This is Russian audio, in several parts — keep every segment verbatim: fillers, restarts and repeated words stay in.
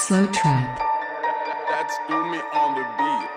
Slow trap. That's do me on the beat.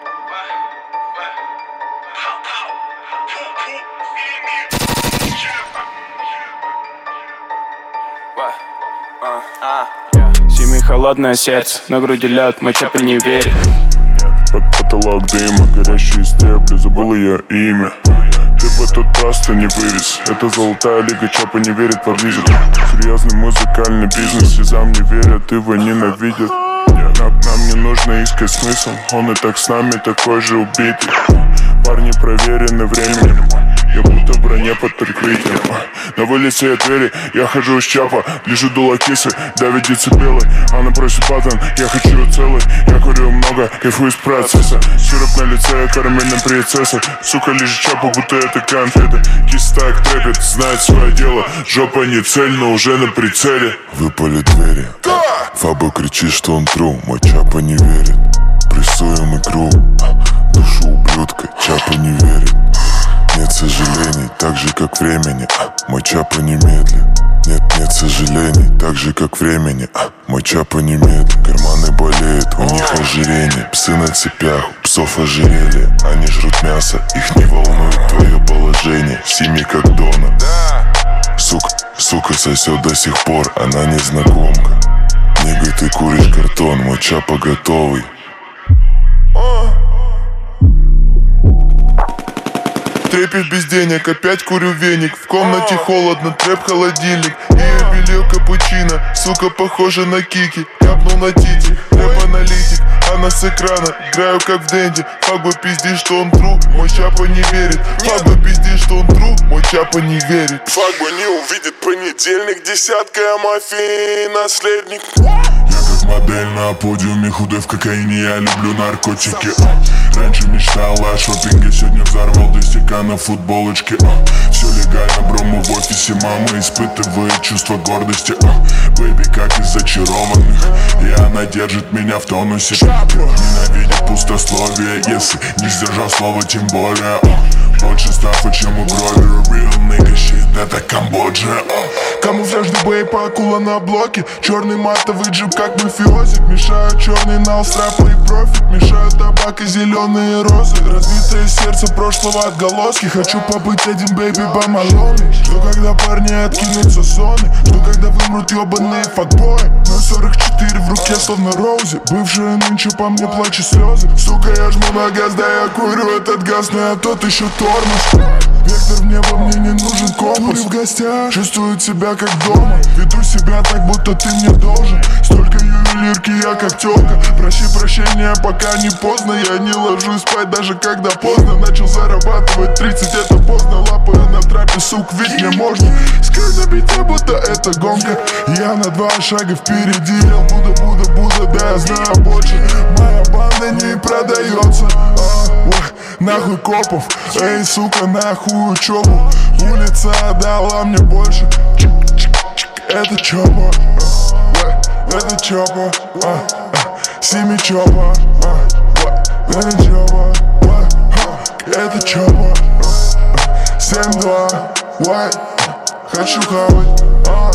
Зимой холодное сердце, на груди лед, мой чапа не верит. Под потолок дыма, горящие стебли, забыл ее имя. Ты бы тут просто не вывез. Это золотая лига, чапа не верит по визу. Серьезный музыкальный бизнес, слезам не верят, его ненавидят. Нам, нам не нужно искать смысл, он и так с нами такой же убитый. Парни проверены временем, я будто в броне под прикрытием. На вылете от двери, я хожу из чапа, лежу дуло кисы, давит децибелы. Она просит батон, я хочу целый. Я курю много, кайфую из процесса. Сироп на лице, карамельный принцесса. Сука, лежит чапа, будто это конфеты. Кисть так трепет, знает свое дело. Жопа не цель, но уже на прицеле. Выпали двери, Фабо кричит, что он тру. Мой чапа не верит, прессуем игру. Душу ублюдка, чапа не верит. Нет сожалений, так же как времени. Мой чапа не медлит. Нет, нет сожалений, так же как времени. Мой чапа не медлит. Карманы болеют, у них ожирение. Псы на цепях, у псов ожерелье. Они жрут мясо, их не волнует твое положение. Сими как Дона. Сука, сука сосет до сих пор, она незнакомка. Нигга, ты куришь картон, мой чапа готовый. Трепет без денег, опять курю веник. В комнате холодно, трэп холодильник. Ее белье капучино, сука похожа на Кики. Капнул на тити, рэп-аналитик. Она с экрана, играю как в Дэнди. Фагба пиздит, что он тру, мой чапа не верит. Фагба пиздит, что он тру, мой чапа не верит. Фагба не увидит понедельник, десятка, я мафии наследник. Модель на подиуме, худой в кокаине, я люблю наркотики. Раньше мечтал о шопинге, сегодня взорвал до стекана футболочки. Все легально, бро, мы в офисе, мама испытывает чувство гордости. Бэйби, как из зачарованных, и она держит меня в тонусе. Ненавидит пустословие, если не сдержал слова, тем более. Больше стафа, чем у крови. Real nigga shit, это Камбоджа. Камуфляжный бейп, акула на блоке. Черный матовый джип, как мафиози. Мешают черный нал, страпа и профит. Мешают табак и зеленые розы. Разбитое сердце прошлого отголоски. Хочу побыть один бэйби бамалоны. Жду, когда парни откинутся зоны. Жду, когда вымрут ебаные факбои. ноль сорок четыре в руке, словно Роузи. Бывшая нынче по мне плачет слезы. Сука, я жму на газ, да я курю этот газ, но а тот еще тормоз. Вектор в небо, мне не нужен компас. В гостях, чувствую себя как дома. Веду себя так, будто ты мне должен. Столько ювелирки, я как тёлка. Проси прощения, пока не поздно. Я не ложусь спать, даже когда поздно. Начал зарабатывать тридцать, это поздно. Лапаю на трапе, сук, ведь мне можно. Скрыть на бите, будто это гонка. Я на два шага впереди. Я буду, буду, буду, да я знаю больше. Моя банда не продается. Нахуй копов, эй, сука, нахуй учебу. Улица дала мне больше. Это чопа, это чопа, Сими чопа, это чопа, это чопа. семь два, хочу хавать.